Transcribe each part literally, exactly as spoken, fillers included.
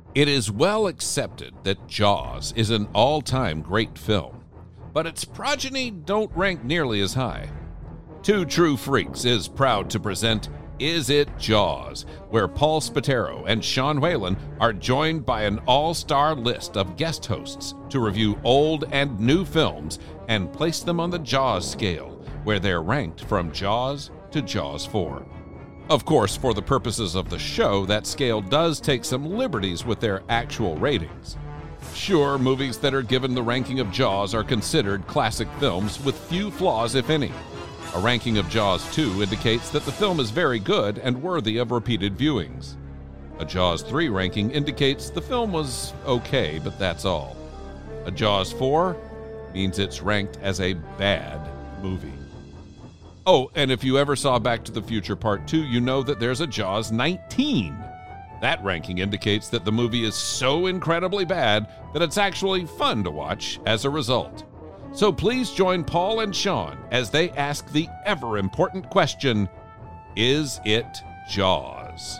It is well accepted that Jaws is an all-time great film, but its progeny don't rank nearly as high. Two True Freaks is proud to present Is It Jaws?, where Paul Spataro and Sean Whalen are joined by an all-star list of guest hosts to review old and new films and place them on the Jaws scale, where they're ranked from Jaws to Jaws four. Of course, for the purposes of the show, that scale does take some liberties with their actual ratings. Sure, movies that are given the ranking of Jaws are considered classic films with few flaws, if any. A ranking of Jaws two indicates that the film is very good and worthy of repeated viewings. A Jaws three ranking indicates the film was okay, but that's all. A Jaws four means it's ranked as a bad movie. Oh, and if you ever saw Back to the Future Part two, you know that there's a Jaws nineteen. That ranking indicates that the movie is so incredibly bad that it's actually fun to watch as a result. So please join Paul and Sean as they ask the ever-important question, is it Jaws?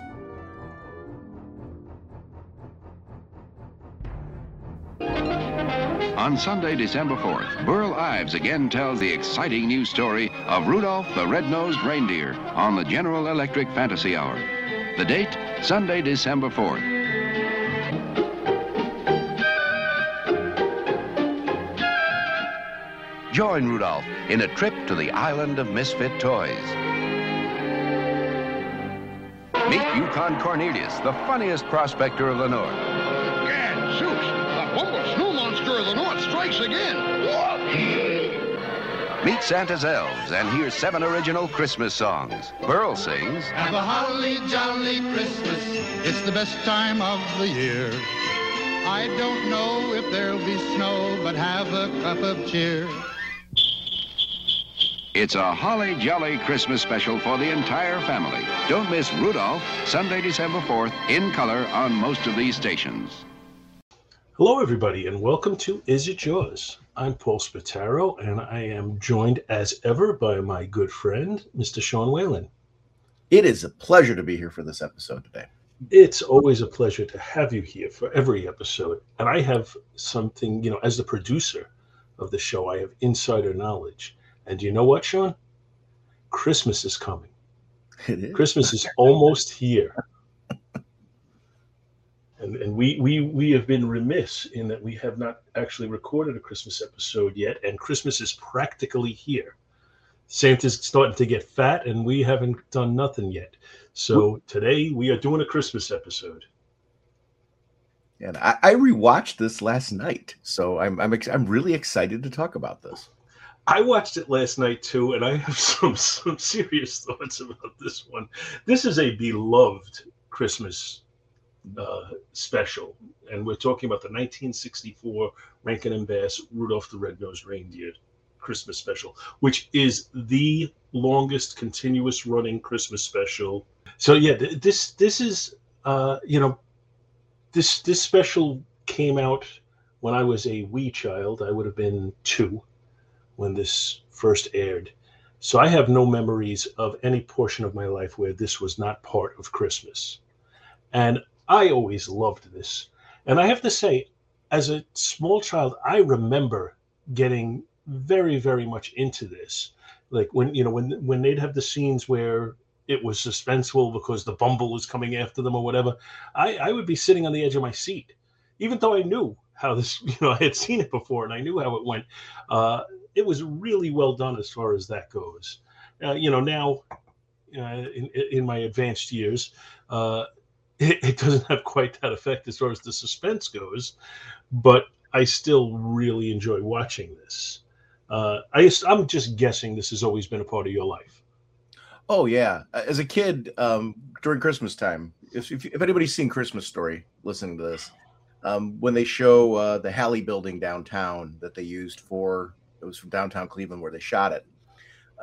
On Sunday, December fourth, Burl Ives again tells the exciting news story of Rudolph the Red-Nosed Reindeer on the General Electric Fantasy Hour. The date, Sunday, December fourth. Join Rudolph in a trip to the island of misfit toys. Meet Yukon Cornelius, the funniest prospector of the North. Gad, Zeus, the humble snow monster of the North strikes again. Meet Santa's elves and hear seven original Christmas songs. Burl sings, Have a holly jolly Christmas. It's the best time of the year. I don't know if there'll be snow, but have a cup of cheer. It's a holly jolly Christmas special for the entire family. Don't miss Rudolph, Sunday, December fourth, in color on most of these stations. Hello, everybody, and welcome to Is It Jaws? I'm Paul Spataro, and I am joined as ever by my good friend, Mister Sean Whalen. It is a pleasure to be here for this episode today. It's always a pleasure to have you here for every episode. And I have something, you know, as the producer of the show, I have insider knowledge. And you know what, Sean? Christmas is coming. It is. Christmas is almost here. And and we, we we have been remiss in that we have not actually recorded a Christmas episode yet, and Christmas is practically here. Santa's starting to get fat, and we haven't done nothing yet. So today we are doing a Christmas episode. And I, I rewatched this last night, so I'm I'm ex- I'm really excited to talk about this. I watched it last night too, and I have some some serious thoughts about this one. This is a beloved Christmas uh, special, and we're talking about the nineteen sixty-four Rankin and Bass Rudolph the Red-Nosed Reindeer Christmas special, which is the longest continuous running Christmas special. So yeah, th- this this is uh, you know this this special came out when I was a wee child. I would have been two when this first aired. So I have no memories of any portion of my life where this was not part of Christmas. And I always loved this. And I have to say, as a small child, I remember getting very, very much into this. Like when, you know, when when they'd have the scenes where it was suspenseful because the Bumble was coming after them or whatever, I, I would be sitting on the edge of my seat, even though I knew how this, you know, I had seen it before and I knew how it went. Uh, it was really well done as far as that goes. Uh, you know, now uh, in, in my advanced years, uh, it, it doesn't have quite that effect as far as the suspense goes, but I still really enjoy watching this. Uh, I, I'm just guessing this has always been a part of your life. Oh yeah, as a kid, um, during Christmas time, if, if if anybody's seen Christmas Story, listening to this, um, when they show uh, the Halley building downtown that they used for, it was from downtown Cleveland where they shot it. Uh,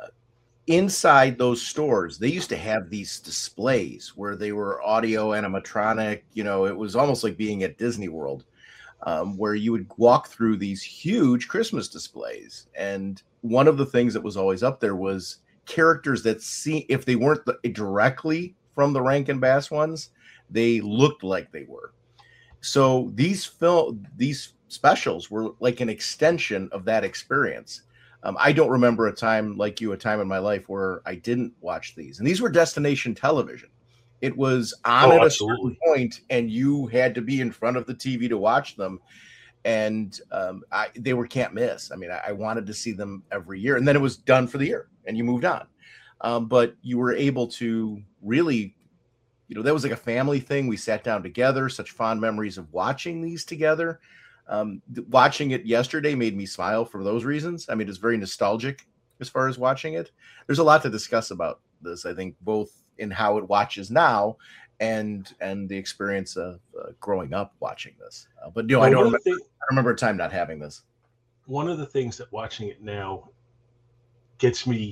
inside those stores, they used to have these displays where they were audio animatronic. You know, it was almost like being at Disney World, um, where you would walk through these huge Christmas displays. And one of the things that was always up there was characters that see, if they weren't the, directly from the Rankin Bass ones, they looked like they were. So these film these specials were like an extension of that experience. Um, I don't remember a time like you, a time in my life where I didn't watch these. And these were destination television. It was on Oh, at a absolutely. certain point, and you had to be in front of the T V to watch them. And um, I, they were can't miss. I mean, I, I wanted to see them every year, and then it was done for the year, and you moved on. Um, but you were able to really, you know, that was like a family thing. We sat down together. Such fond memories of watching these together. Um, th- watching it yesterday made me smile for those reasons. I mean, it's very nostalgic as far as watching it. There's a lot to discuss about this, I think, both in how it watches now and and the experience of uh, growing up watching this. Uh, but you know, I Well, don't one, remember, of the thing, I remember a time not having this. one of the things that watching it now gets me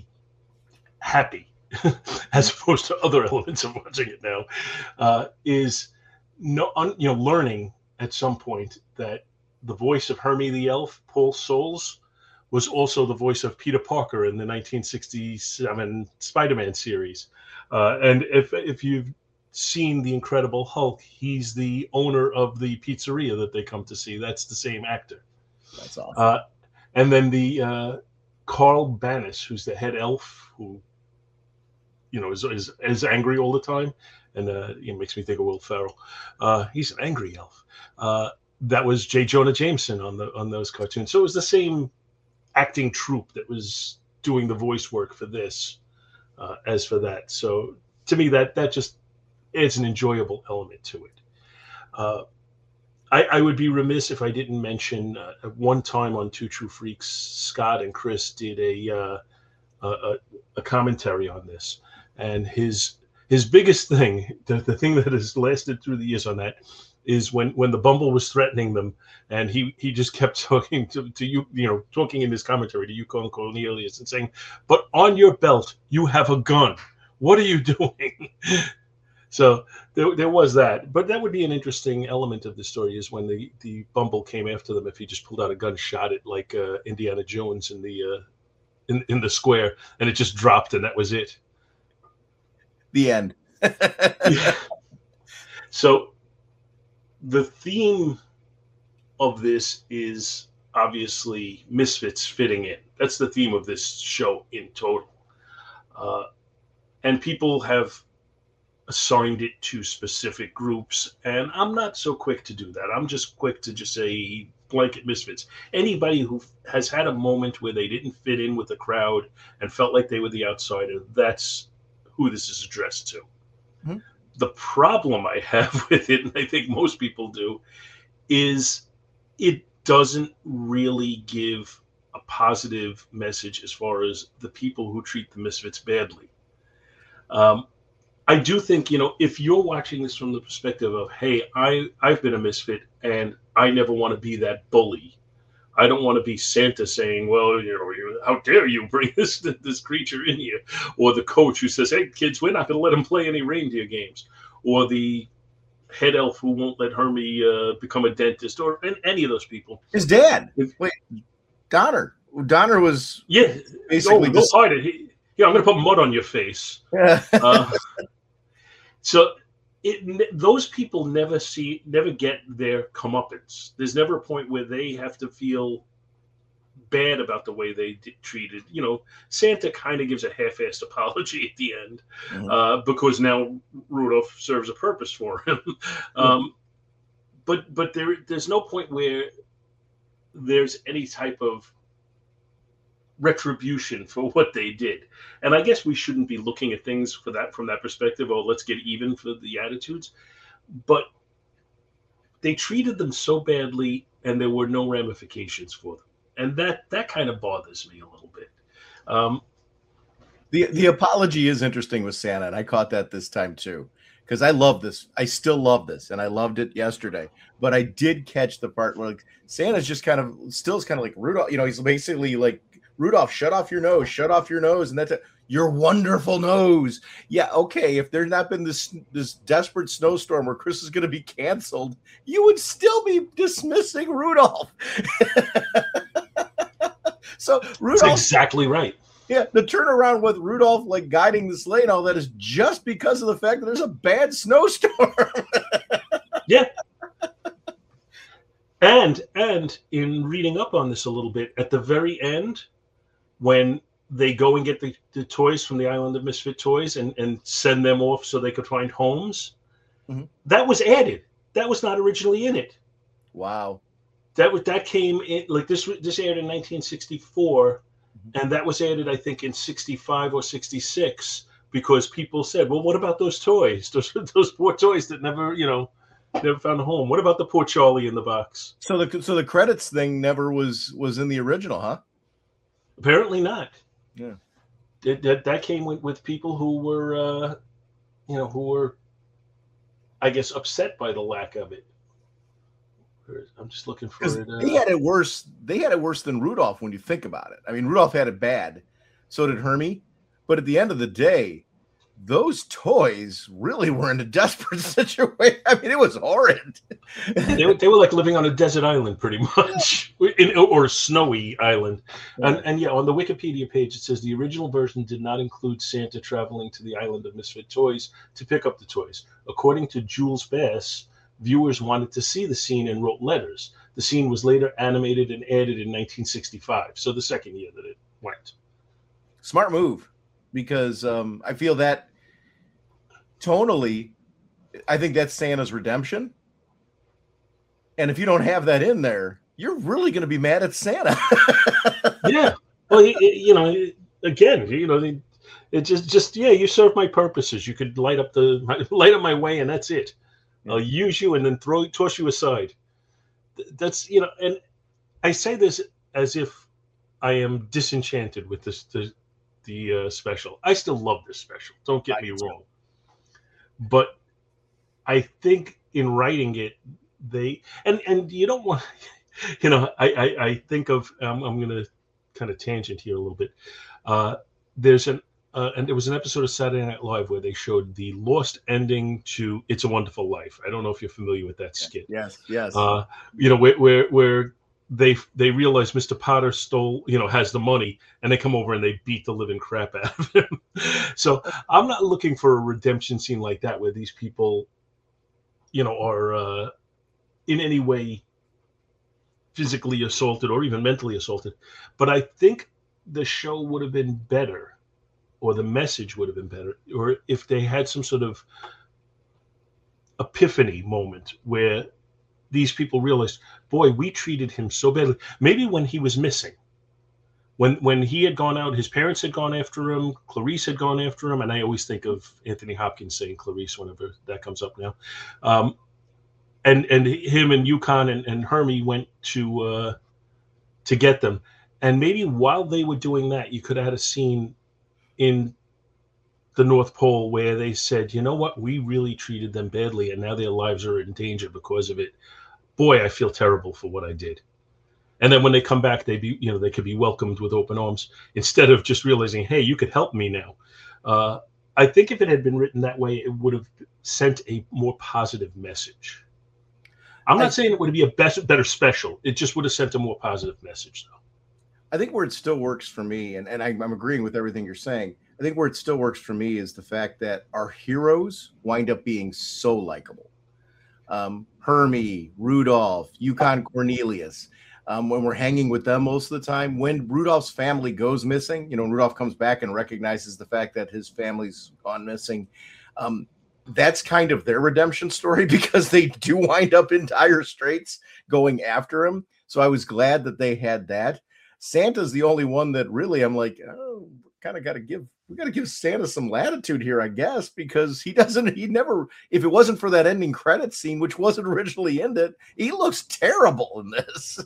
happy, as opposed to other elements of watching it now, uh, is no, un, you know, learning at some point that the voice of Hermie the Elf, Paul Soles, was also the voice of Peter Parker in the nineteen sixty-seven Spider-Man series. Uh, and if if you've seen The Incredible Hulk, he's the owner of the pizzeria that they come to see. That's the same actor. That's awesome. Uh, and then the uh, Carl Banis, who's the head elf, who you know is is, is angry all the time, and uh, it makes me think of Will Ferrell. Uh, he's an angry elf. Uh, that was J. Jonah Jameson on the on those cartoons. So it was the same acting troupe that was doing the voice work for this uh, as for that. So to me, that that just adds an enjoyable element to it. Uh, I, I would be remiss if I didn't mention uh, at one time on Two True Freaks, Scott and Chris did a, uh, a a commentary on this, and his his biggest thing, the, the thing that has lasted through the years on that, is when, when the Bumble was threatening them, and he, he just kept talking to, to you, you know, talking in his commentary to Yukon Cornelius and saying, "But on your belt, you have a gun. What are you doing?" So there, there was that. But that would be an interesting element of the story, is when the, the Bumble came after them, if he just pulled out a gun, shot it like uh, Indiana Jones in the uh, in, in the square, and it just dropped, and that was it. The end. Yeah. So the theme of this is obviously misfits fitting in. That's the theme of this show in total. Uh, and people have assigned it to specific groups, and I'm not so quick to do that. I'm just quick to just say blanket misfits. Anybody who has had a moment where they didn't fit in with the crowd and felt like they were the outsider, that's who this is addressed to. Mm-hmm. The problem I have with it, and I think most people do, is it doesn't really give a positive message as far as the people who treat the misfits badly. Um, I do think, you know, if you're watching this from the perspective of, hey, I, I've been a misfit and I never want to be that bully. I don't want to be Santa saying, well, you know, how dare you bring this this creature in here? Or the coach who says, hey, kids, we're not going to let him play any reindeer games. Or the head elf who won't let Hermie uh, become a dentist, or any of those people. His dad. If, Wait, Donner. Donner was yeah, basically oh, go hide it. He, yeah, I'm going to put mud on your face. uh, so it, those people never see, never get their comeuppance. There's never a point where they have to feel bad about the way they did, treated. You know, Santa kind of gives a half-assed apology at the end, mm-hmm. uh, because now Rudolph serves a purpose for him. um, mm-hmm. But but there there's no point where there's any type of retribution for what they did. And I guess we shouldn't be looking at things for that from that perspective, oh, let's get even for the attitudes. But they treated them so badly, and there were no ramifications for them. And that that kind of bothers me a little bit. Um, the the apology is interesting with Santa, and I caught that this time too, because I love this. I still love this, and I loved it yesterday. But I did catch the part where like, Santa's just kind of still is kind of like Rudolph. You know, he's basically like, Rudolph, shut off your nose, shut off your nose, and that's a, your wonderful nose. Yeah, okay. If there's not been this this desperate snowstorm where Chris is going to be canceled, you would still be dismissing Rudolph. So Rudolph, that's exactly right. Yeah, the turnaround with Rudolph like guiding the sleigh and all that is just because of the fact that there's a bad snowstorm. Yeah, And and in reading up on this a little bit, at the very end, when they go and get the, the toys from the Island of Misfit Toys and, and send them off so they could find homes, mm-hmm. that was added. That was not originally in it. Wow. That was that came in like this. This aired in nineteen sixty-four, mm-hmm. and that was added, I think, in sixty-five or sixty-six because people said, "Well, what about those toys? Those those poor toys that never, you know, never found a home. What about the poor Charlie in the box?" So the so the credits thing never was was in the original, huh? Apparently not. Yeah, it, that that came with, with people who were, uh, you know, who were, I guess, upset by the lack of it. I'm just looking for it. Uh... They had it worse. They had it worse than Rudolph when you think about it. I mean, Rudolph had it bad. So did Hermie. But at the end of the day, those toys really were in a desperate situation. I mean, it was horrid. they, were, they were like living on a desert island, pretty much, in, or a snowy island. And, and yeah, on the Wikipedia page, it says the original version did not include Santa traveling to the Island of Misfit Toys to pick up the toys. According to Jules Bass, viewers wanted to see the scene and wrote letters. The scene was later animated and added in nineteen sixty-five, so the second year that it went. Smart move, because um, I feel that tonally, I think that's Santa's redemption. And if you don't have that in there, you're really going to be mad at Santa. Yeah. Well, you know, again, you know, it just, just yeah, you serve my purposes. You could light up the light up my way, and that's it. I'll use you and then throw toss you aside. That's, you know, and I say this as if I am disenchanted with this the the uh, special. I still love this special. Don't get me wrong. But I think in writing it, they and and you don't want, you know, I I, I think of um, I'm going to kind of tangent here a little bit. Uh, there's an Uh, and there was an episode of Saturday Night Live where they showed the lost ending to "It's a Wonderful Life." I don't know if you're familiar with that skit. Yes, yes. Uh, you know, where, where where they they realize Mister Potter stole, you know, has the money, and they come over and they beat the living crap out of him. So I'm not looking for a redemption scene like that where these people, you know, are uh, in any way physically assaulted or even mentally assaulted. But I think the show would have been better, or the message would have been better, or if they had some sort of epiphany moment where these people realized, boy, we treated him so badly. Maybe when he was missing, when when he had gone out, his parents had gone after him, Clarice had gone after him, and I always think of Anthony Hopkins saying Clarice whenever that comes up now. Um, and and him and Yukon and, and Hermie went to uh, to get them. And maybe while they were doing that, you could have had a scene in the North Pole where they said, you know what, we really treated them badly and now their lives are in danger because of it. Boy, I feel terrible for what I did. And then when they come back, they be, you know, they could be welcomed with open arms instead of just realizing, hey, you could help me now. Uh, I think if it had been written that way, it would have sent a more positive message. I'm not I, saying it would be a best, better special. It just would have sent a more positive message, though. I think where it still works for me, and, and I, I'm agreeing with everything you're saying, I think where it still works for me is the fact that our heroes wind up being so likable. Um, Hermie, Rudolph, Yukon Cornelius, um, when we're hanging with them most of the time, when Rudolph's family goes missing, you know, when Rudolph comes back and recognizes the fact that his family's gone missing, um, that's kind of their redemption story because they do wind up in dire straits going after him. So I was glad that they had that. Santa's the only one that really I'm like, oh, kind of got to give, we got to give Santa some latitude here, I guess, because he doesn't, he never, if it wasn't for that ending credit scene, which wasn't originally in it, he looks terrible in this.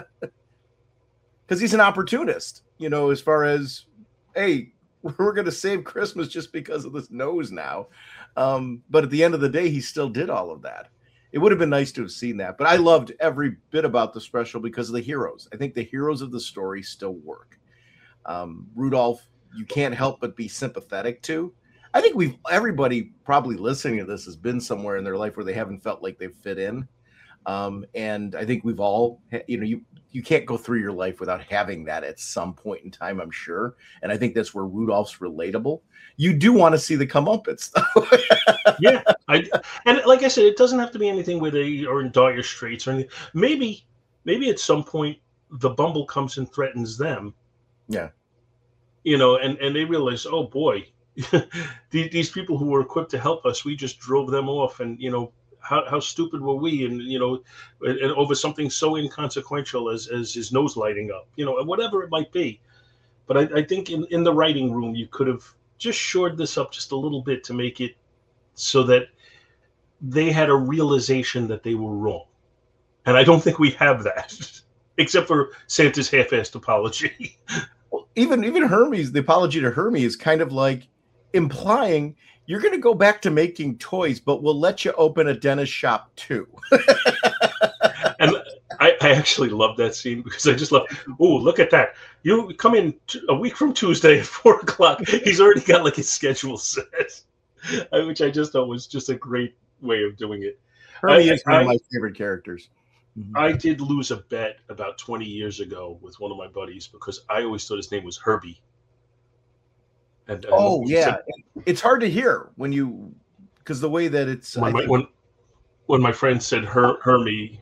Because he's an opportunist, you know, as far as, hey, we're going to save Christmas just because of this nose now. Um, but at the end of the day, he still did all of that. It would have been nice to have seen that, but I loved every bit about the special because of the heroes. I think the heroes of the story still work. Um, Rudolph, you can't help but be sympathetic to. I think we've everybody probably listening to this has been somewhere in their life where they haven't felt like they've fit in. Um, and I think we've all, you know, you, you can't go through your life without having that at some point in time, I'm sure. And I think that's where Rudolph's relatable. You do want to see the comeuppance, though. Yeah. I, and like I said, it doesn't have to be anything where they are in dire straits or anything. Maybe, maybe at some point the Bumble comes and threatens them. Yeah. You know, and, and they realize, oh boy, these people who were equipped to help us, we just drove them off. And, you know, how, how stupid were we? And, you know, and over something so inconsequential as, as his nose lighting up, you know, and whatever it might be. But I, I think in, in the writing room, you could have just shored this up just a little bit to make it so that they had a realization that they were wrong. And I don't think we have that, except for Santa's half-assed apology. Well, even even Hermes, the apology to Hermes is kind of like implying you're going to go back to making toys, but we'll let you open a dentist shop too. And I, I actually love that scene because I just love, oh, look at that. You come in t- a week from Tuesday at four o'clock. He's already got like his schedule set, which I just thought was just a great way of doing it. Hermes I, is one I, of my favorite characters. I did lose a bet about twenty years ago with one of my buddies because I always thought his name was Herbie. And, and oh, yeah. said, it's hard to hear when you, because the way that it's. When, my, think, when, when my friend said Her, Hermie.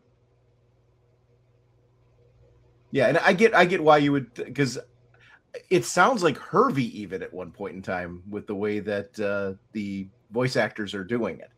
Yeah, and I get I get why you would, because it sounds like Hervey even at one point in time with the way that uh, the voice actors are doing it.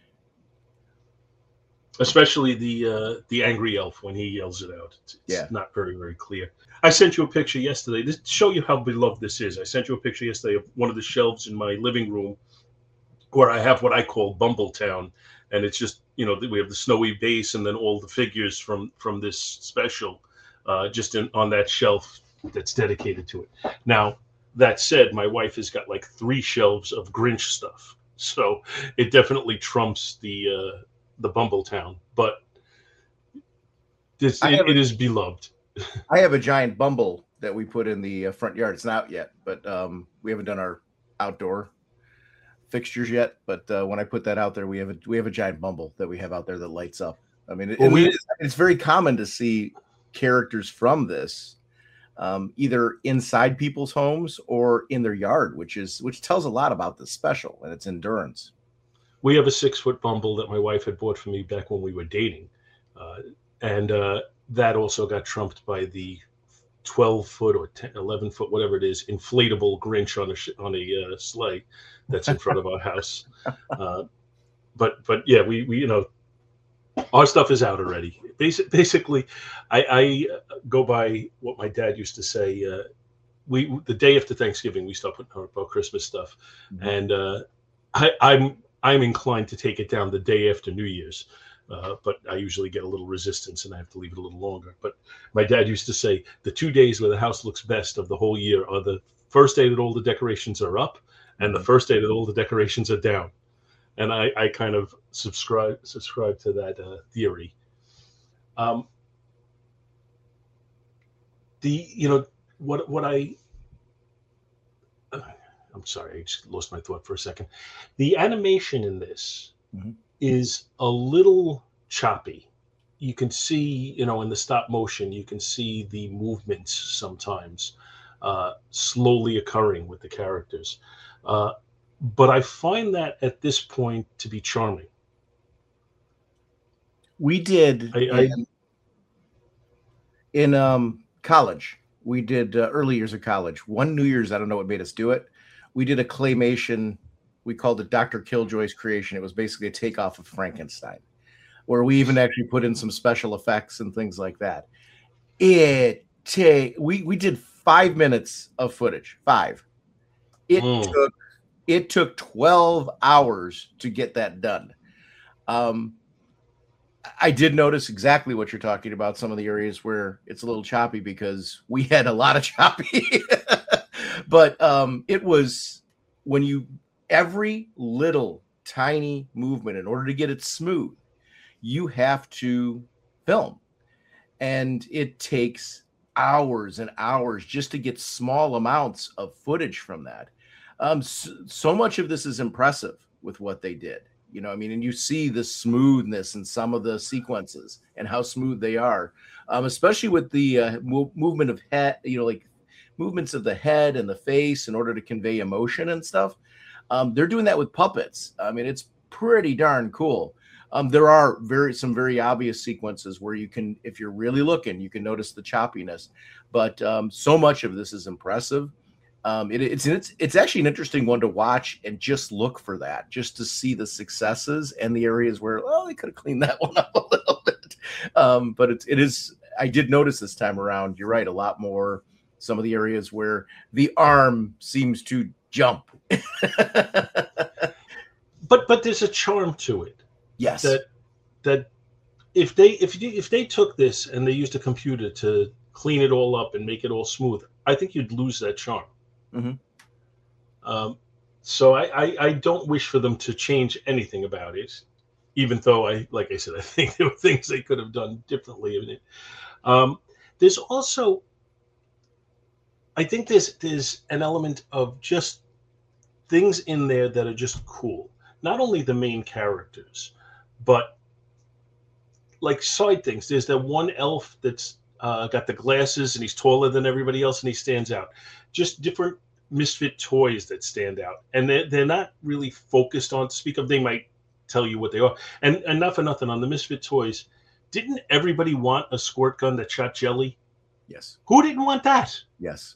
Especially the uh, the angry elf when he yells it out. It's, it's yeah. not very, very clear. I sent you a picture yesterday. This to show you how beloved this is. I sent you a picture yesterday of one of the shelves in my living room where I have what I call Bumbletown. And it's just, you know, we have the snowy base and then all the figures from, from this special uh, just in, on that shelf that's dedicated to it. Now, that said, my wife has got like three shelves of Grinch stuff. So it definitely trumps the uh, the Bumbletown, but this, it, a, it is beloved. I have a giant Bumble that we put in the uh, front yard. It's not out yet, but um, we haven't done our outdoor fixtures yet. But uh, when I put that out there, we have a we have a giant Bumble that we have out there that lights up. I mean, it, well, we, it is, it's very common to see characters from this um, either inside people's homes or in their yard, which is which tells a lot about the special and its endurance. We have a six-foot Bumble that my wife had bought for me back when we were dating. Uh, and uh, that also got trumped by the twelve-foot or ten, eleven-foot, whatever it is, inflatable Grinch on a sh- on a uh, sleigh that's in front of our house. Uh, but, but yeah, we, we, you know, our stuff is out already. Basi- basically, I, I go by what my dad used to say. Uh, we The day after Thanksgiving, we start putting out our Christmas stuff. Mm-hmm. And uh, I, I'm... I'm inclined to take it down the day after New Year's, uh, but I usually get a little resistance and I have to leave it a little longer. But my dad used to say the two days where the house looks best of the whole year are the first day that all the decorations are up and the first day that all the decorations are down. And I, I kind of subscribe subscribe to that uh, theory. Um, the you know what what I. Uh, I'm sorry, I just lost my thought for a second. The animation in this mm-hmm. is a little choppy. You can see, you know, in the stop motion, you can see the movements sometimes uh, slowly occurring with the characters. Uh, but I find that at this point to be charming. We did I, I, in, in um, college. We did uh, early years of college. One New Year's, I don't know what made us do it. We did a claymation. We called it Doctor Killjoy's creation. It was basically a takeoff of Frankenstein, where we even actually put in some special effects and things like that. It take we we did five minutes of footage. Five. It mm. took it took twelve hours to get that done. Um, I did notice exactly what you're talking about. Some of the areas where it's a little choppy because we had a lot of choppy. But um, it was when you every little tiny movement, in order to get it smooth, you have to film. And it takes hours and hours just to get small amounts of footage from that. Um, so, so much of this is impressive with what they did. You know, I mean, and you see the smoothness in some of the sequences and how smooth they are, um, especially with the uh, mo- movement of head, you know, like movements of the head and the face in order to convey emotion and stuff. Um, they're doing that with puppets. I mean, it's pretty darn cool. Um, there are very some very obvious sequences where you can, if you're really looking, you can notice the choppiness. But um, so much of this is impressive. Um, it, it's it's it's actually an interesting one to watch and just look for that, just to see the successes and the areas where, oh, they could have cleaned that one up a little bit. Um, but it's it is. I did notice this time around. You're right, a lot more. Some of the areas where the arm seems to jump. but but there's a charm to it. Yes. That that if they if you, if they took this and they used a computer to clean it all up and make it all smooth, I think you'd lose that charm. Mm-hmm. Um, so I, I I don't wish for them to change anything about it, even though I like I said I think there were things they could have done differently in it. Um, there's also I think there's there's an element of just things in there that are just cool. Not only the main characters, but like side things. There's that one elf that's uh, got the glasses and he's taller than everybody else and he stands out. Just different misfit toys that stand out. And they're, they're not really focused on, to speak of, they might tell you what they are. And, and not for nothing, on the misfit toys, didn't everybody want a squirt gun that shot jelly? Yes. Who didn't want that? Yes.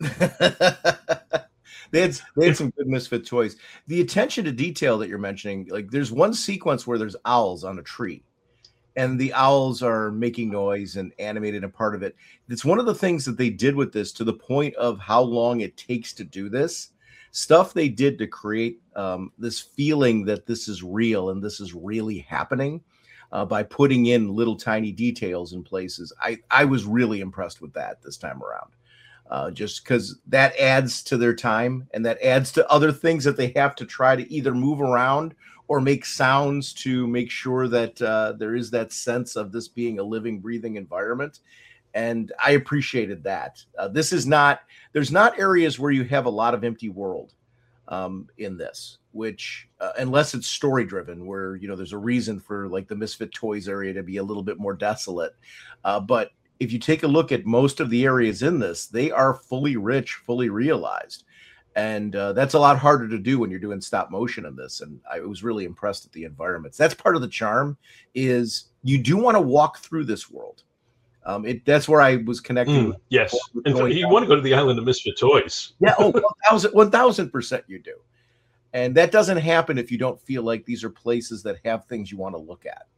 They had, they had some good misfit toys. The attention to detail that you're mentioning, like there's one sequence where there's owls on a tree and the owls are making noise and animated a part of it. It's one of the things that they did with this, to the point of how long it takes to do this stuff they did to create um, this feeling that this is real and this is really happening uh, by putting in little tiny details in places. I, I was really impressed with that this time around. Uh, just because that adds to their time and that adds to other things that they have to try to either move around or make sounds to make sure that uh, there is that sense of this being a living, breathing environment. And I appreciated that. Uh, this is not, there's not areas where you have a lot of empty world um, in this, which uh, unless it's story driven, where, you know, there's a reason for like the Misfit Toys area to be a little bit more desolate. Uh, but if you take a look at most of the areas in this, they are fully rich, fully realized. And uh, that's a lot harder to do when you're doing stop motion in this. And I was really impressed at the environments. That's part of the charm, is you do want to walk through this world. Um, it that's where I was connecting. Mm, yes. And for, you want to go to the island of Misfit Toys. Yeah. Oh, one thousand percent you do. And that doesn't happen if you don't feel like these are places that have things you want to look at.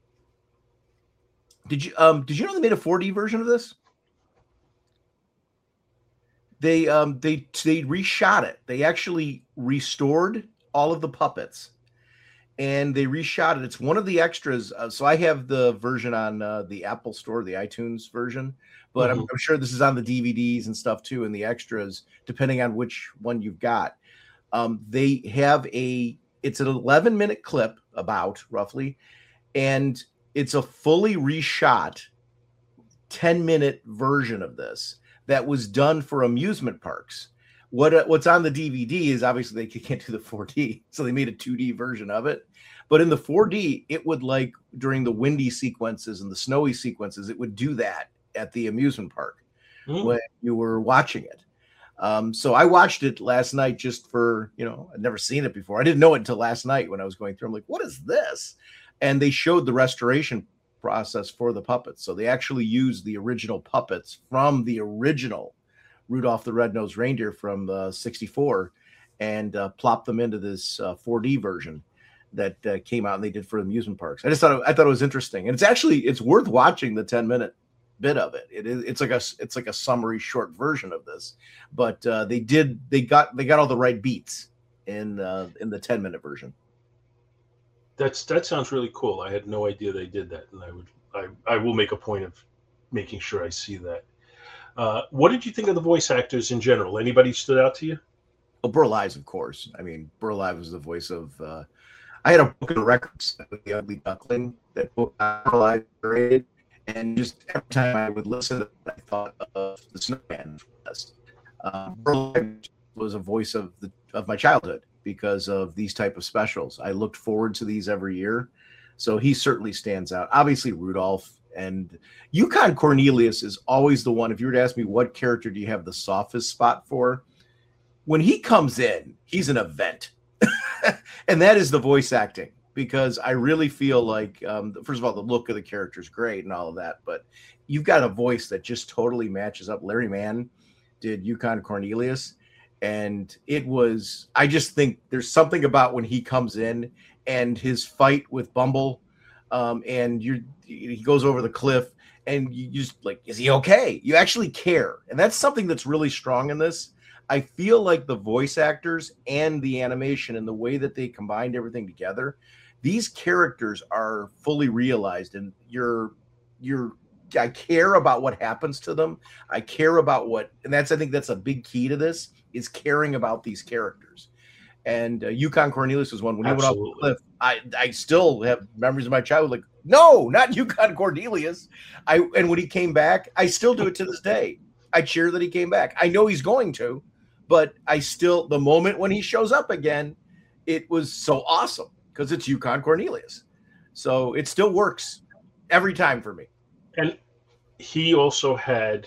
Did you um did you know they made a four D version of this? They um they they reshot it. They actually restored all of the puppets, and they reshot it. It's one of the extras. Uh, so I have the version on uh, the Apple Store, the iTunes version, but mm-hmm. I'm, I'm sure this is on the D V Ds and stuff too, and the extras, depending on which one you've got. Um, they have a it's an eleven minute clip, about roughly, and it's a fully reshot ten minute version of this that was done for amusement parks. What what's on the D V D is obviously they can't do the four D, so they made a two D version of it. But in the four D, it would, like during the windy sequences and the snowy sequences, it would do that at the amusement park mm. when you were watching it. Um, so I watched it last night just for, you know, I'd never seen it before. I didn't know it until last night when I was going through. I'm like, what is this? And they showed the restoration process for the puppets. So they actually used the original puppets from the original Rudolph the Red-Nosed Reindeer from uh, sixty-four and uh, plopped them into this uh, four D version that uh, came out and they did for amusement parks. I just thought it, I thought it was interesting, and it's actually it's worth watching the ten minute bit of it. It is it's like a it's like a summary short version of this, but uh, they did they got they got all the right beats in uh, in the ten minute version. That's that sounds really cool. I had no idea they did that, and I would I, I will make a point of making sure I see that. Uh, what did you think of the voice actors in general? Anybody stood out to you? Well, Burl Ives, of course. I mean, Burl Ives was the voice of. Uh, I had a book of records with The Ugly Duckling that book Burl Ives created, and just every time I would listen to it, I thought of the Snowman. Uh, Burl Ives was a voice of the of my childhood because of these type of specials. I looked forward to these every year, so he certainly stands out. Obviously, Rudolph. And Yukon Cornelius is always the one. If you were to ask me what character do you have the softest spot for, when he comes in, he's an event. And that is the voice acting, because I really feel like, um, first of all, the look of the character is great and all of that, but you've got a voice that just totally matches up. Larry Mann did Yukon Cornelius, and it was, I just think there's something about when he comes in and his fight with Bumble, um, and you he goes over the cliff, and you just like, is he okay? You actually care, and that's something that's really strong in this. I feel like the voice actors and the animation and the way that they combined everything together, these characters are fully realized, and you're you're I care about what happens to them. I care about what, and that's, I think that's a big key to this, is caring about these characters. And uh, Yukon Cornelius was one. When he Absolutely. went off the cliff, I, I still have memories of my childhood. Like, no, not Yukon Cornelius. I and when he came back, I still do it to this day. I cheer that he came back. I know he's going to, but I still, the moment when he shows up again, it was so awesome because it's Yukon Cornelius. So it still works every time for me. And he also had,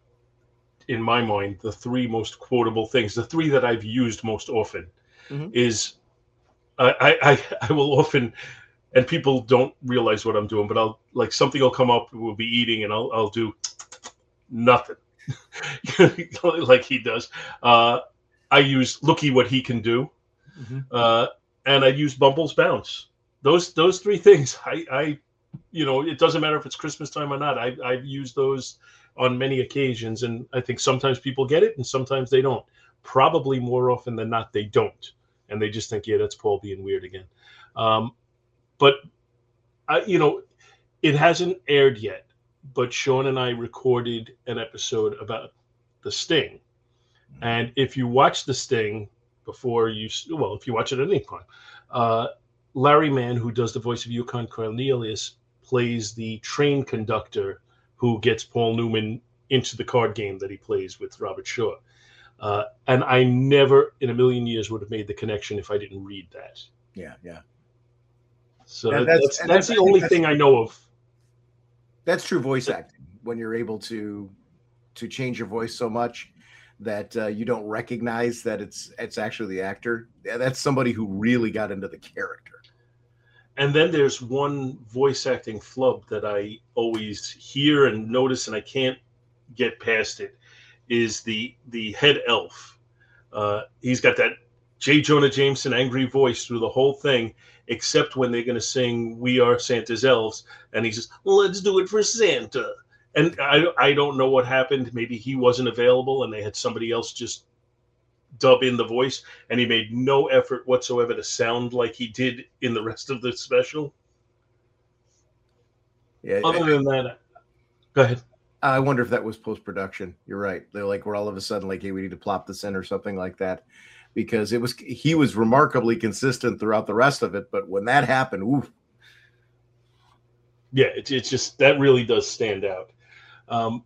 in my mind, the three most quotable things, the three that I've used most often, mm-hmm. is I, I I will often, and people don't realize what I'm doing, but I'll, like, something will come up, we'll be eating, and I'll I'll do nothing, like he does. Uh, I use looky what he can do, mm-hmm. uh, and I use Bumble's bounce. Those those three things, I I. You know, it doesn't matter if it's Christmas time or not. I've, I've used those on many occasions, and I think sometimes people get it and sometimes they don't. Probably more often than not, they don't. And they just think, yeah, that's Paul being weird again. Um, but, I, you know, it hasn't aired yet, but Sean and I recorded an episode about The Sting. And if you watch The Sting before you, well, if you watch it at any point, uh, Larry Mann, who does the voice of Yukon Cornelius, plays the train conductor who gets Paul Newman into the card game that he plays with Robert Shaw. Uh, and I never in a million years would have made the connection if I didn't read that. Yeah, yeah. So that, that's, that's, that's the only thing I know of. That's true voice acting, when you're able to to change your voice so much that uh, you don't recognize that it's it's actually the actor. Yeah, that's somebody who really got into the character. And then there's one voice acting flub that I always hear and notice, and I can't get past it, is the the head elf. Uh, he's got that J. Jonah Jameson angry voice through the whole thing, except when they're going to sing "We Are Santa's Elves," and he says, "Let's do it for Santa." And I I don't know what happened. Maybe he wasn't available, and they had somebody else just dub in the voice, and he made no effort whatsoever to sound like he did in the rest of the special. Yeah. Other than that, go ahead. I wonder if that was post-production. You're right. They're like, we're all of a sudden like, hey, we need to plop this in or something like that, because it was, he was remarkably consistent throughout the rest of it. But when that happened, oof. Yeah, it's it's just, that really does stand out. Um,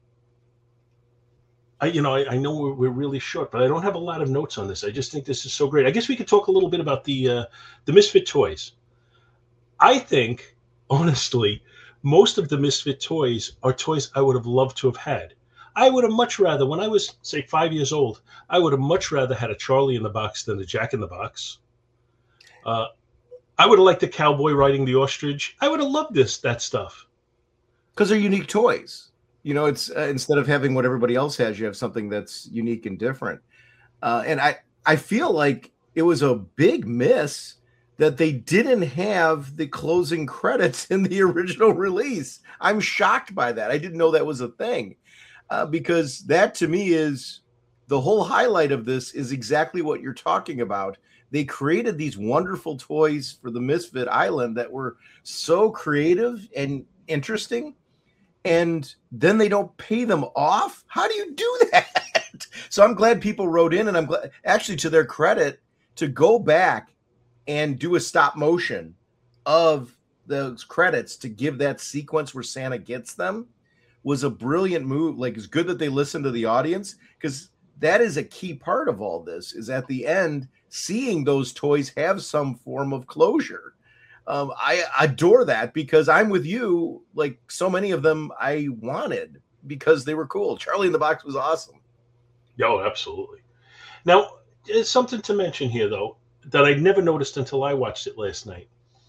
I, you know, I, I know we're, we're really short, but I don't have a lot of notes on this. I just think this is so great. I guess we could talk a little bit about the uh, the Misfit toys. I think, honestly, most of the Misfit toys are toys I would have loved to have had. I would have much rather, when I was, say, five years old, I would have much rather had a Charlie in the Box than a Jack in the Box. Uh, I would have liked the cowboy riding the ostrich. I would have loved this that stuff. Because they're unique toys. You know, it's uh, instead of having what everybody else has, you have something that's unique and different. Uh, and I, I feel like it was a big miss that they didn't have the closing credits in the original release. I'm shocked by that. I didn't know that was a thing, uh, because that to me is the whole highlight of this is exactly what you're talking about. They created these wonderful toys for the Misfit Island that were so creative and interesting, and then they don't pay them off. How do you do that? So I'm glad people wrote in, and I'm glad, actually, to their credit, to go back and do a stop motion of those credits to give that sequence where Santa gets them was a brilliant move. Like, it's good that they listened to the audience, because that is a key part of all this, is at the end, seeing those toys have some form of closure. Um, I adore that, because I'm with you. Like, so many of them I wanted because they were cool. Charlie in the Box was awesome. Oh, absolutely. Now, there's something to mention here, though, that I never noticed until I watched it last night.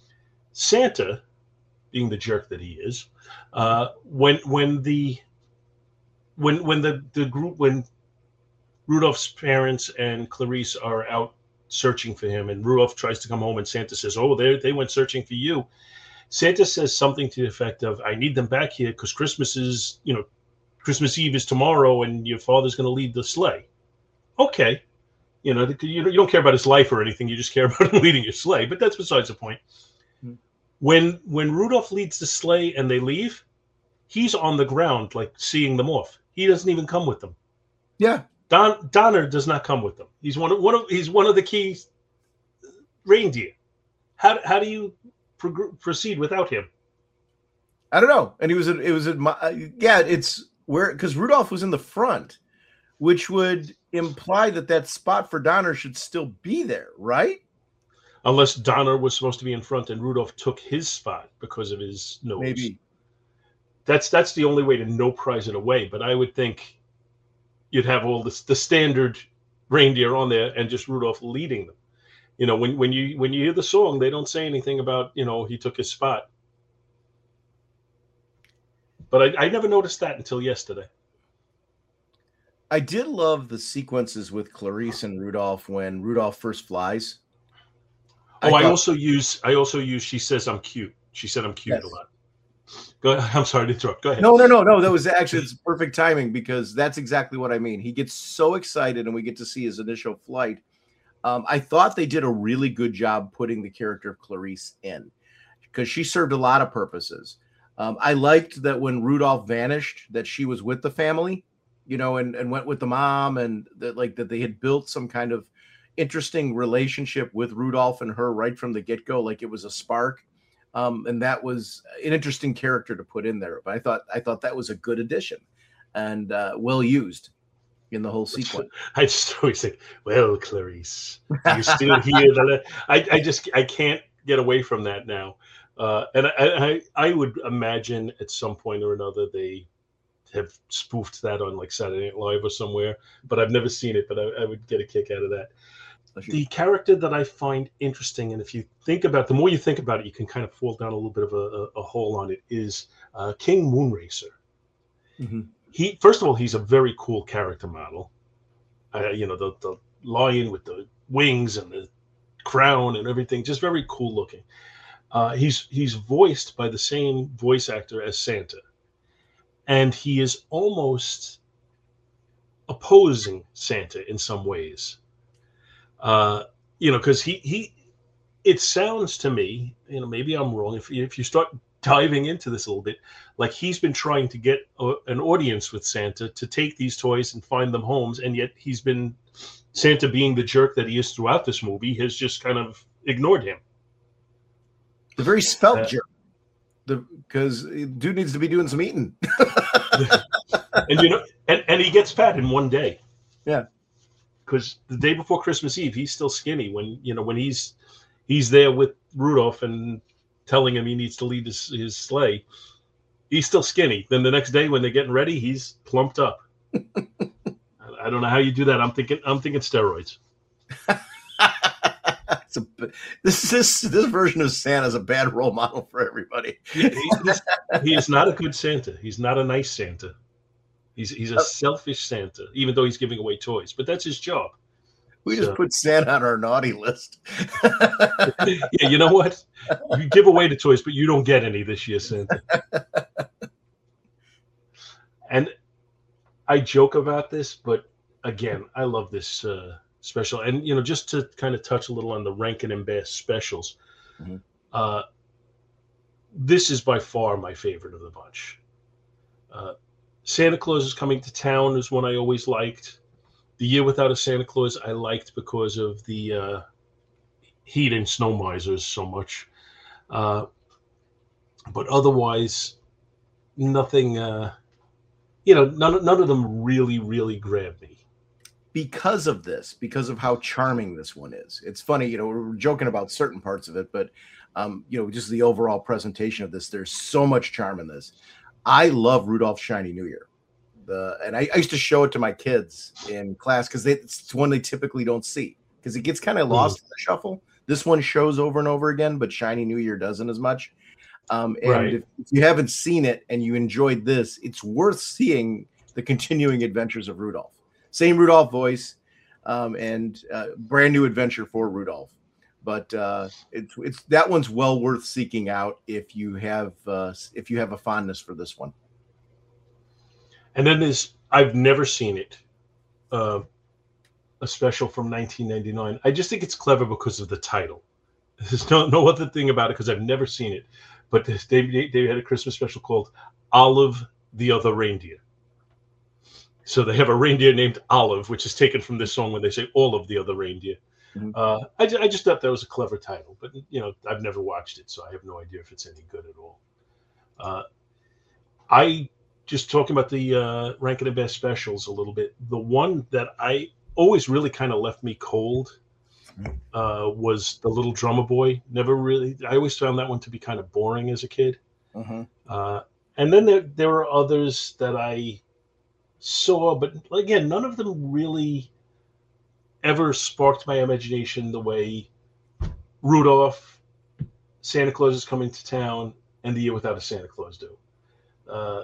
Santa, being the jerk that he is, uh, when when the when when the, the group when Rudolph's parents and Clarice are out searching for him, and Rudolph tries to come home, and Santa says, "Oh, they they went searching for you." Santa says something to the effect of, "I need them back here because Christmas is, you know, Christmas Eve is tomorrow, and your father's going to lead the sleigh." Okay, you know, you don't care about his life or anything; you just care about him leading your sleigh. But that's besides the point. Mm-hmm. When when Rudolph leads the sleigh and they leave, he's on the ground, like seeing them off. He doesn't even come with them. Yeah. Don Donner does not come with them. He's one of one of he's one of the key reindeer. How how do you pro- proceed without him? I don't know. And he was it was yeah. It's where because Rudolph was in the front, which would imply that that spot for Donner should still be there, right? Unless Donner was supposed to be in front and Rudolph took his spot because of his nose. Maybe that's that's the only way to no prize it away. But I would think you'd have all this, the standard reindeer on there and just Rudolph leading them. You know, when, when you when you hear the song, they don't say anything about, you know, he took his spot. But I, I never noticed that until yesterday. I did love the sequences with Clarice and Rudolph when Rudolph first flies. Oh, I, thought, I also use I also use she says I'm cute. She said I'm cute yes. a lot. Go ahead. I'm sorry to interrupt. Go ahead. No, no, no, no. That was actually it's perfect timing because that's exactly what I mean. He gets so excited and we get to see his initial flight. Um, I thought they did a really good job putting the character of Clarice in because she served a lot of purposes. Um, I liked that when Rudolph vanished, that she was with the family, you know, and, and went with the mom and that like that they had built some kind of interesting relationship with Rudolph and her right from the get-go. Like it was a spark. Um, and that was an interesting character to put in there. But I thought I thought that was a good addition and uh, well used in the whole sequence. I just always think, well, Clarice, you still hear the? I, I just I can't get away from that now. Uh, and I, I I would imagine at some point or another they have spoofed that on like Saturday Night Live or somewhere. But I've never seen it. But I, I would get a kick out of that. The character that I find interesting, and if you think about, the more you think about it, you can kind of fall down a little bit of a, a, a hole on it, is uh, King Moonracer. Mm-hmm. He, first of all, he's a very cool character model. Uh, you know, the, the lion with the wings and the crown and everything, just very cool looking. Uh, he's he's voiced by the same voice actor as Santa, and he is almost opposing Santa in some ways. Uh, you know, because he, he, it sounds to me, you know, maybe I'm wrong. If if you start diving into this a little bit, like he's been trying to get a, an audience with Santa to take these toys and find them homes, and yet he's been, Santa being the jerk that he is throughout this movie, has just kind of ignored him. The very spelt uh, jerk. The because dude needs to be doing some eating. and you know, and, and he gets fat in one day. Yeah. Because the day before Christmas Eve, he's still skinny. When you know when he's he's there with Rudolph and telling him he needs to lead his, his sleigh, he's still skinny. Then the next day when they're getting ready, he's plumped up. I don't know how you do that. I'm thinking I'm thinking steroids. It's a, this this this version of Santa is a bad role model for everybody. he, he's, he is not a good Santa. He's not a nice Santa. He's he's a selfish Santa, even though he's giving away toys. But that's his job. We so. just put Santa on our naughty list. Yeah, you know what? You give away the toys, but you don't get any this year, Santa. And I joke about this, but again, I love this uh, special. And, you know, just to kind of touch a little on the Rankin and Bass specials, mm-hmm. uh, this is by far my favorite of the bunch. Uh, Santa Claus is Coming to Town is one I always liked. The Year Without a Santa Claus I liked because of the uh, heat and snow misers so much. Uh, but otherwise, nothing, uh, you know, none, none of them really, really grabbed me. Because of this, because of how charming this one is. It's funny, you know, we're joking about certain parts of it, but, um, you know, just the overall presentation of this, there's so much charm in this. I love Rudolph's Shiny New Year. The, and I, I used to show it to my kids in class because it's one they typically don't see because it gets kind of lost mm. in the shuffle. This one shows over and over again, but Shiny New Year doesn't as much. Um, and Right. if, if you haven't seen it and you enjoyed this, it's worth seeing the continuing adventures of Rudolph. Same Rudolph voice, um, and uh, brand new adventure for Rudolph. But uh, it's it's that one's well worth seeking out if you have uh, if you have a fondness for this one. And then there's I've never seen it, uh, a special from nineteen ninety-nine. I just think it's clever because of the title. There's no no other thing about it because I've never seen it. But this, they they had a Christmas special called Olive the Other Reindeer. So they have a reindeer named Olive, which is taken from this song when they say all of the other reindeer. Mhm. Uh, I, ju- I just thought that was a clever title, but you know I've never watched it, so I have no idea if it's any good at all. Uh, I just talking about the uh, Rankin and Bass specials a little bit. The one that I always really kind of left me cold uh, was the Little Drummer Boy. Never really. I always found that one to be kind of boring as a kid. Mm-hmm. Uh, and then there there were others that I saw, but again, none of them really ever sparked my imagination the way Rudolph, Santa Claus is Coming to Town, and The Year Without a Santa Claus do. Uh,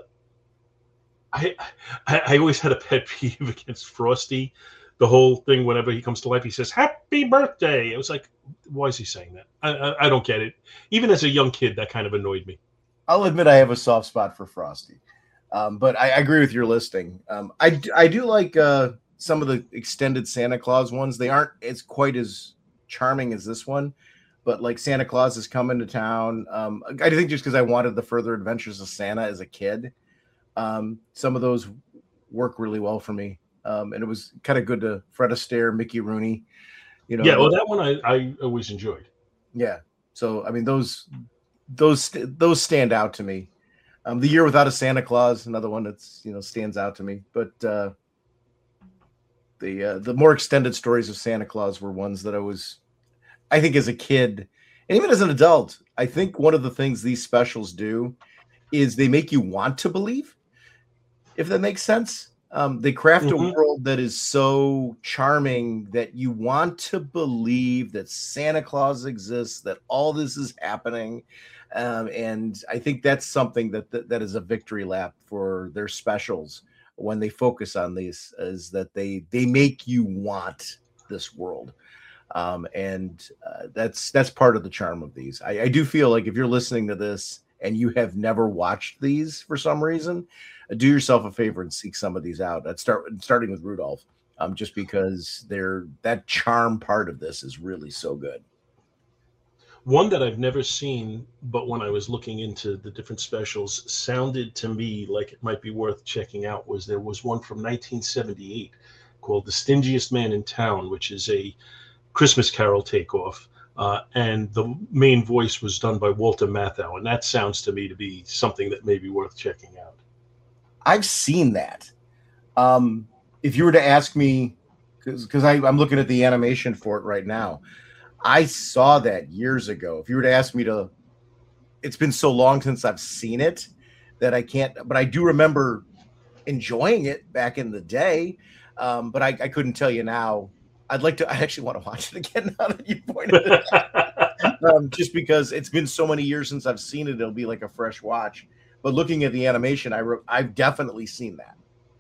I, I I always had a pet peeve against Frosty. The whole thing, whenever he comes to life, he says "Happy Birthday." It was like, why is he saying that? I, I I don't get it. Even as a young kid, that kind of annoyed me. I'll admit I have a soft spot for Frosty, um, but I, I agree with your listing. Um, I d- I do like uh, some of the extended Santa Claus ones. They aren't as quite as charming as this one, but like Santa Claus is Coming to Town. Um, I think just because I wanted the further adventures of Santa as a kid, um, some of those work really well for me. Um, and it was kind of good to Fred Astaire, Mickey Rooney, you know. Yeah, well, that one I, I always enjoyed. Yeah. So I mean, those those those stand out to me. Um, The Year Without a Santa Claus, another one that's you know stands out to me. But uh, the uh, the more extended stories of Santa Claus were ones that I was, I think, as a kid and even as an adult, I think one of the things these specials do is they make you want to believe, if that makes sense. Um, they craft Mhm. a world that is so charming that you want to believe that Santa Claus exists, that all this is happening. Um, and I think that's something that, that that is a victory lap for their specials when they focus on these, is that they they make you want this world. Um, and uh, that's that's part of the charm of these. I, I do feel like if you're listening to this and you have never watched these for some reason, do yourself a favor and seek some of these out. I'd start starting with Rudolph, um, just because they're that charm part of this is really so good. One that I've never seen, but when I was looking into the different specials, sounded to me like it might be worth checking out, was there was one from nineteen seventy-eight called The Stingiest Man in Town, which is a Christmas Carol takeoff. Uh, and the main voice was done by Walter Matthau. And that sounds to me to be something that may be worth checking out. I've seen that. Um, if you were to ask me, because I'm looking at the animation for it right now, I saw that years ago. If you were to ask me to, it's been so long since I've seen it that I can't, but I do remember enjoying it back in the day. Um, but I, I couldn't tell you now. I'd like to, I actually want to watch it again now that you pointed it out. um, just because it's been so many years since I've seen it, it'll be like a fresh watch. But looking at the animation, I re- I've definitely seen that.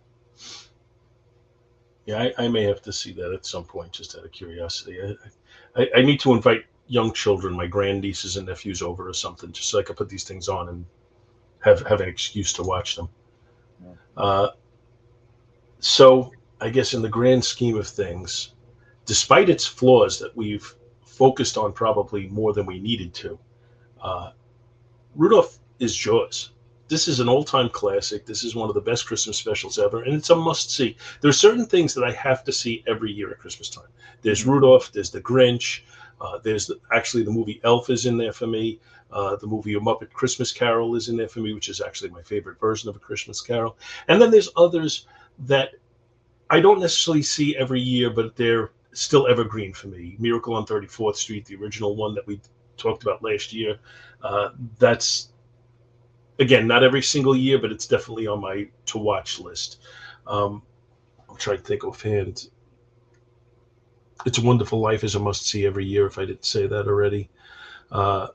Yeah, I, I may have to see that at some point, just out of curiosity. I, I, I need to invite young children, my grandnieces and nephews, over or something, just so I can put these things on and have have an excuse to watch them. Yeah. Uh, so I guess in the grand scheme of things, despite its flaws that we've focused on probably more than we needed to, uh, Rudolph is Jaws. This is an all-time classic. This is one of the best Christmas specials ever, and it's a must-see. There are certain things that I have to see every year at Christmas time. There's Rudolph, there's the Grinch, uh, there's the, actually the movie Elf is in there for me. Uh, the movie A Muppet Christmas Carol is in there for me, which is actually my favorite version of A Christmas Carol. And then there's others that I don't necessarily see every year, but they're still evergreen for me. Miracle on thirty-fourth Street, the original one that we talked about last year. Uh, that's, again, not every single year, but it's definitely on my to-watch list. Um, I'm trying to think offhand. It's a Wonderful Life is a must-see every year, if I didn't say that already. Uh,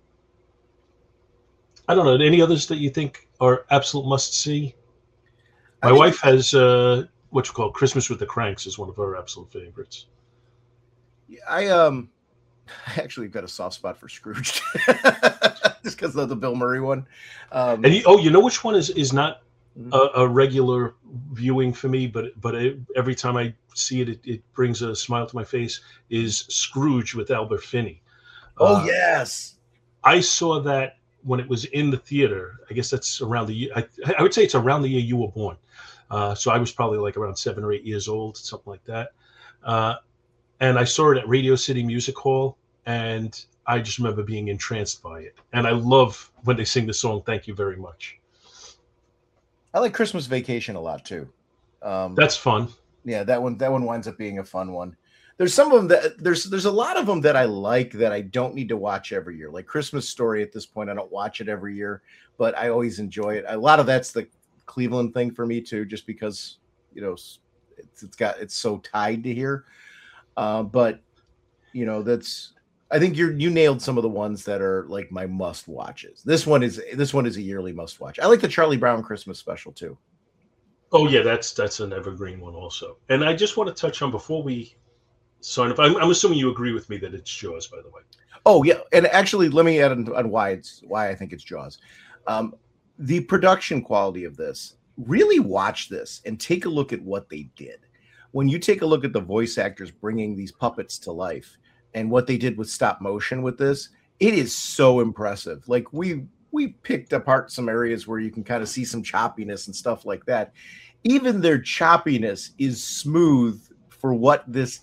I don't know. Any others that you think are absolute must-see? My I mean, wife has uh, what you call Christmas with the Cranks is one of her absolute favorites. I um, I actually got a soft spot for Scrooge, just because of the Bill Murray one. Um, And you, oh, you know which one is is not a, a regular viewing for me, but but it, every time I see it, it, it brings a smile to my face. Is Scrooge with Albert Finney? oh Uh, yes, I saw that when it was in the theater. I guess that's around the year. I, I would say it's around the year you were born. Uh, so I was probably like around seven or eight years old, something like that. Uh, and I saw it at Radio City Music Hall, and I just remember being entranced by it. And I love when they sing the song "Thank You Very Much." I like Christmas Vacation a lot too. Um, That's fun. yeah, that one that one winds up being a fun one. There's some of them that there's there's a lot of them that I like that I don't need to watch every year. Like Christmas Story at this point, I don't watch it every year, but I always enjoy it. A lot of that's the Cleveland thing for me too, just because you know it's, it's got it's so tied to here. Uh, but you know that's I think you you nailed some of the ones that are like my must watches. This one is this one is a yearly must watch. I like the Charlie Brown Christmas special too. Oh yeah, that's that's an evergreen one also. And I just want to touch on before we sign up. I'm, I'm assuming you agree with me that it's Jaws, by the way. Oh yeah, and actually, let me add on, on why it's why I think it's Jaws. Um, the production quality of this. Really watch this and take a look at what they did. When you take a look at the voice actors bringing these puppets to life and what they did with stop motion with this, it is so impressive. Like we we picked apart some areas where you can kind of see some choppiness and stuff like that. Even their choppiness is smooth for what this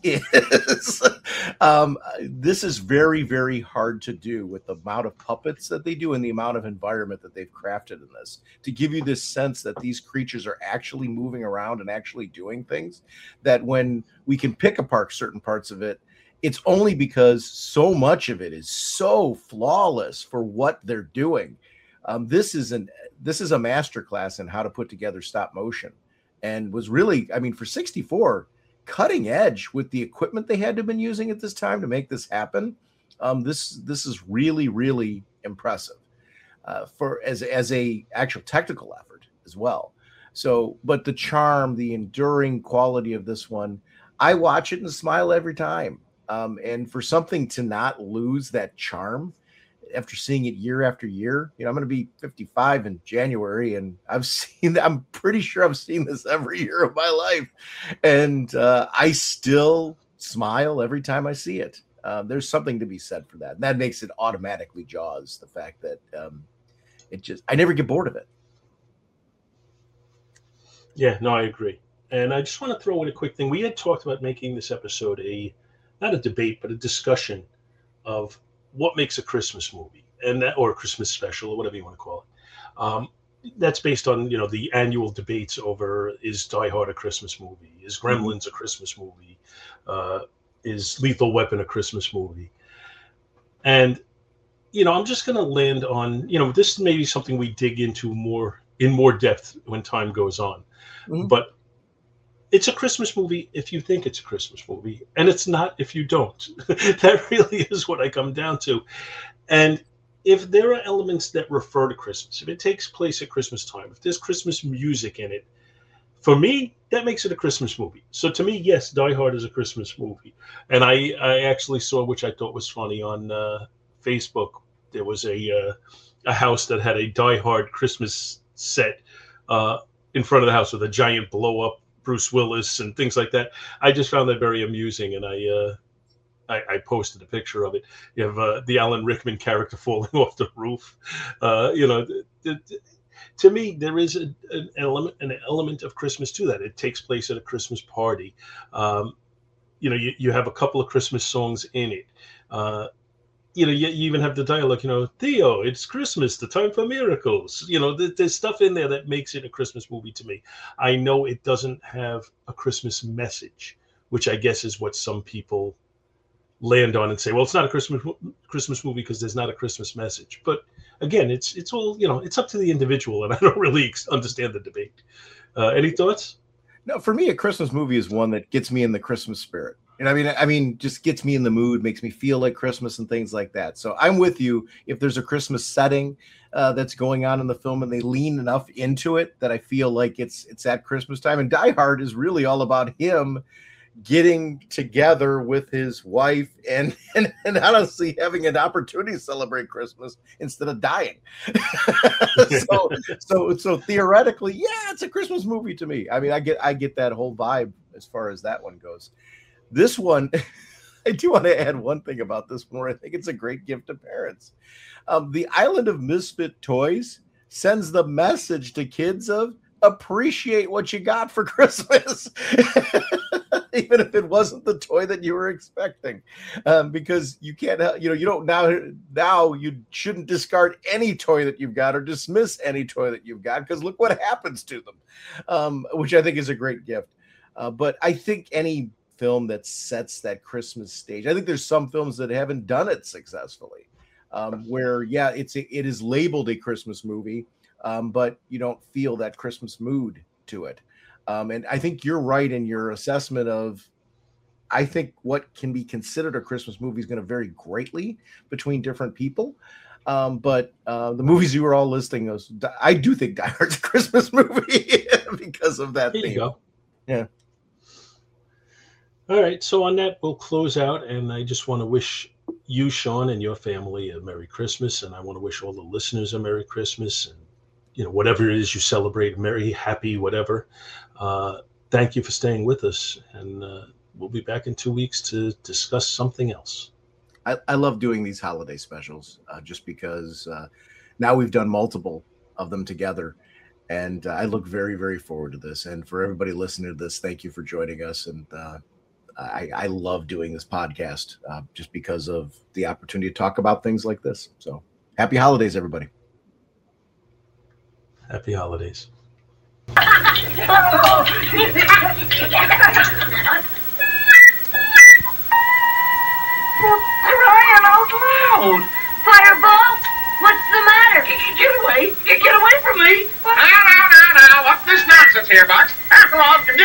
is. um, this is very, very hard to do with the amount of puppets that they do and the amount of environment that they've crafted in this to give you this sense that these creatures are actually moving around and actually doing things, that when we can pick apart certain parts of it, it's only because so much of it is so flawless for what they're doing. Um, this is an this is a masterclass in how to put together stop motion, and was really, I mean, for sixty-four, cutting edge with the equipment they had to have been using at this time to make this happen. Um, this this is really, really impressive uh, for as as a actual technical effort as well. So, but the charm, the enduring quality of this one, I watch it and smile every time. Um, and for something to not lose that charm after seeing it year after year, you know, I'm going to be fifty-five in January, and I've seen, I'm pretty sure I've seen this every year of my life. And uh, I still smile every time I see it. Uh, there's something to be said for that. And that makes it automatically Jaws. The fact that um, it just, I never get bored of it. Yeah, no, I agree. And I just want to throw in a quick thing. We had talked about making this episode a, not a debate, but a discussion of what makes a Christmas movie, and that, or a Christmas special, or whatever you want to call it. Um, that's based on, you know, the annual debates over, is Die Hard a Christmas movie? Is Gremlins a Christmas movie? Uh, is Lethal Weapon a Christmas movie? And, you know, I'm just going to land on, you know, this may be something we dig into more in more depth when time goes on. Mm-hmm. But it's a Christmas movie if you think it's a Christmas movie, and it's not if you don't. That really is what I come down to. And if there are elements that refer to Christmas, if it takes place at Christmas time, if there's Christmas music in it, for me, that makes it a Christmas movie. So to me, yes, Die Hard is a Christmas movie. And I, I actually saw, which I thought was funny, on uh, Facebook, there was a uh, a house that had a Die Hard Christmas set uh, in front of the house with a giant blow-up Bruce Willis and things like that. I just found that very amusing, and I uh, I, I posted a picture of it. You have uh, the Alan Rickman character falling off the roof. Uh, you know, th- th- to me, there is a, an element an element of Christmas to that. It takes place at a Christmas party. Um, you know, you, you have a couple of Christmas songs in it. Uh, you know, you, you even have the dialogue, you know, Theo, it's Christmas, the time for miracles. You know, th- there's stuff in there that makes it a Christmas movie to me. I know it doesn't have a Christmas message, which I guess is what some people land on and say, well, it's not a Christmas Christmas movie because there's not a Christmas message. But again, it's it's all, you know, it's up to the individual, and I don't really understand the debate. Uh, any thoughts? No, for me, a Christmas movie is one that gets me in the Christmas spirit. And I mean, I mean, just gets me in the mood, makes me feel like Christmas and things like that. So I'm with you. If there's a Christmas setting uh, that's going on in the film and they lean enough into it that I feel like it's it's at Christmas time. And Die Hard is really all about him getting together with his wife and and, and honestly having an opportunity to celebrate Christmas instead of dying. so so so theoretically, yeah, it's a Christmas movie to me. I mean, I get I get that whole vibe as far as that one goes. This one, I do want to add one thing about this one where I think it's a great gift to parents. Um, the Island of Misfit Toys sends the message to kids of appreciate what you got for Christmas, even if it wasn't the toy that you were expecting, um, because you can't, you know, you don't now, now you shouldn't discard any toy that you've got or dismiss any toy that you've got, because look what happens to them, um, which I think is a great gift. Uh, but I think any film that sets that Christmas stage, I think there's some films that haven't done it successfully, um, where, yeah, it's a, it is labeled a Christmas movie, um, but you don't feel that Christmas mood to it. Um, and I think you're right in your assessment of, I think what can be considered a Christmas movie is going to vary greatly between different people. Um, but uh, the movies you were all listing, those, I do think Die Hard's a Christmas movie because of that there theme. You go. Yeah. All right, so on that, we'll close out, and I just want to wish you, Sean, and your family a Merry Christmas, and I want to wish all the listeners a Merry Christmas, and you know, whatever it is you celebrate, Merry, Happy, whatever. Uh, thank you for staying with us, and uh, we'll be back in two weeks to discuss something else. I, I love doing these holiday specials uh, just because uh, now we've done multiple of them together. And uh, I look very, very forward to this. And for everybody listening to this, thank you for joining us. And uh, I, I love doing this podcast uh, just because of the opportunity to talk about things like this. So happy holidays, everybody. Happy holidays. For crying out loud! Fireball, what's the matter? Get away! Get, get away from me! Now, now, now, now! What's this nonsense here, Bucks? After all, yeah!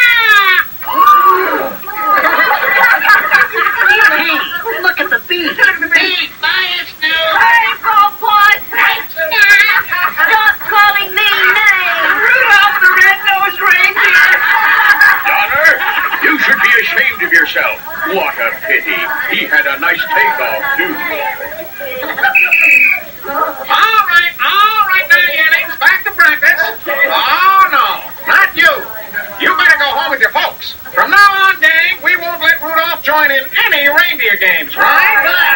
Hey, look at the beat! Hey, buy us new! Fireball, boy! Stop calling me names! Rudolph the Red-Nosed Reindeer! Donner, you should be ashamed of yourself. What a pity. He had a nice takeoff, too. All right, all right now, Yellings, back to practice. Oh, no, not you. You better go home with your folks. From now on, gang, we won't let Rudolph join in any reindeer games, right?